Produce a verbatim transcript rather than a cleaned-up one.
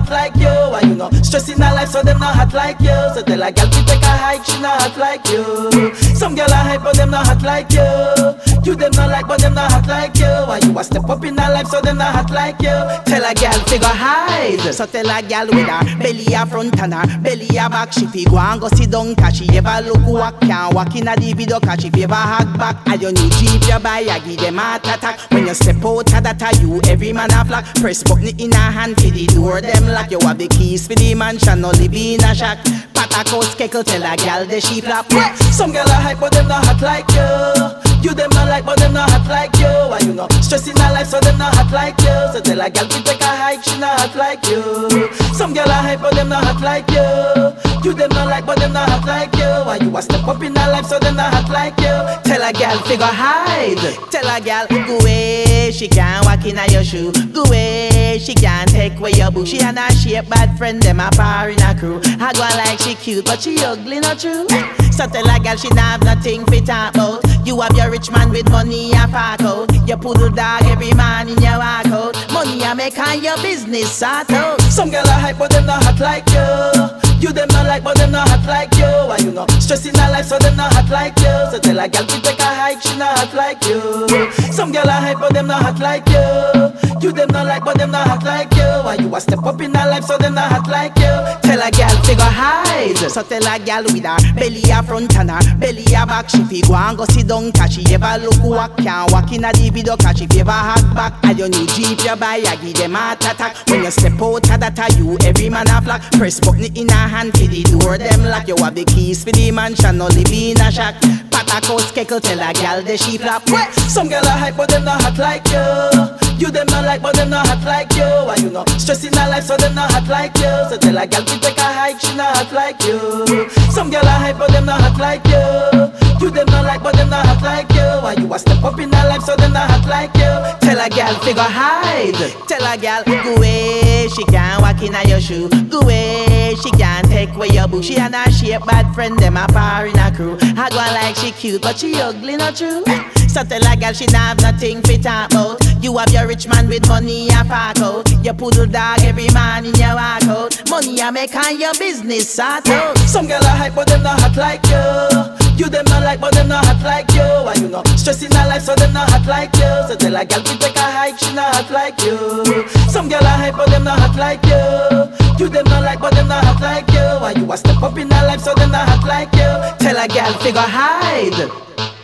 hot like you. Why you know stress in her life, so them not hot like you. So tell a girl to take a hike, she not hot like you. Some girl are hype, but them not hot like you. You them not like, but them not hot like you. Why you a step up in her life, so them not hot like you. Tell a girl figure hide. So tell a girl with her belly a front and her belly a back. She fi go and go sit down, cause she ever look walk can't walk in a the video, cause she fi ever hug back. And your new Jeep you buy, I give them heart attack. When you step out of that, you every man a flock. Press button in her hand for the door them lock. You have the keys for the mansion, no live in a shack. Patakos keckle tell a girl the she flap. Some girl are hype, but them not hot like you. You them not like, but them not hot like you. Why you know stress in her life, so them not hot like you. So tell a girl to take a hike, she not hot like you. Some girl are hype, but them not hot like you. You them not like, but them not hot like you. Why you a step up in her life, so them not hot like you. Tell a girl figure hide. Tell a girl go away, she can't walk in your shoe. Go away, she can't take away your boo. She and her shape bad friend, them a par in a crew. I go on like she cute, but she ugly, not true. So tell a girl she not have nothing fit talk about. You have your rich man with money a park out. You poodle dog every man in your walk out. Money a make on your business sort out. Some girl are hype, but them not hot like you. You them not like, but them not hot like you. Why you know stress in her life, so them not hot like you. So tell a girl to take a hike, she not hot like you. Some girl are hype, but them not hot like you. You them not like, but them not hot like you. Why you a step up in her life, so them not hot like you. Tell a girl figure hide. So tell a girl with her belly a front and her belly a back. She fi go and go sit down, cause she ever look walk can't walk in a the video, cause she fi ever hug back. And your new Jeep you buy, I give them heart attack. When you step out of that, you every man a flock. Press button in her hand for the door them lock. You have the keys for the mansion, no live in a shack. Patakos keckle tell a girl the she flap. Some girl are hype, but them not hot like you. You them not like, but them not hot like you. Why you know stress in her life, so them not hot like you. So tell a girl to take a hike, she not hot like you. Some girl are hype, but them not hot like you. You them not like, but them not hot like you. Why you a step up in her life, so them not hot like you. Tell a girl figure hide. Tell a girl go away, she can't walk in your shoe. Go away, she can't take away your boo. She and her shape bad friend, them a par in a crew. I go on like she cute, but she ugly, not true. So tell a girl she not have nothing fit talk about. You have your rich man with money a park out. You poodle dog every man in your walk out. Money a make on your business sort out. Some girl are hype, but them not hot like you. You them not like, but them not hot like you. Why you know stress in her life, so them not hot like you. So tell a girl to take a hike, she not hot like you. Some girl are hype, but them not hot like you. You them not like, but them not hot like you. Why you a step up in her life, so them not hot like you. Tell a girl figure hide.